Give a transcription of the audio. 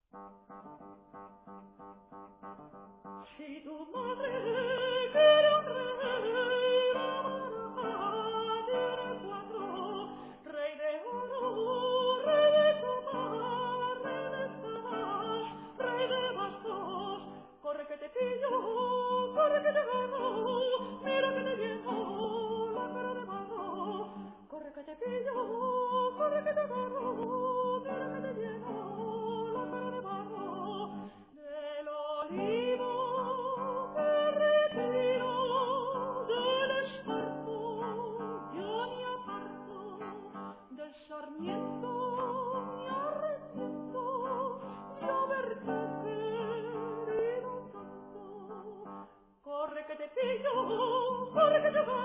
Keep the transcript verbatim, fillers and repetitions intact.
Si tu madre quiere un rey, la tiene cuatro, rey de oro, rey de copas, rey de espadas, rey de bastos. Corre que te pillo, corre que te agarro, mira que te llevo la cara de barro. Corre que te pillo, corre que te agarro, mira que te llevo la cara de barro. Del olivo me retiro, del esparto yo me aparto, del sarmiento me arrepiento de haberte querido tanto. Corre que te pillo, corre que te agarro.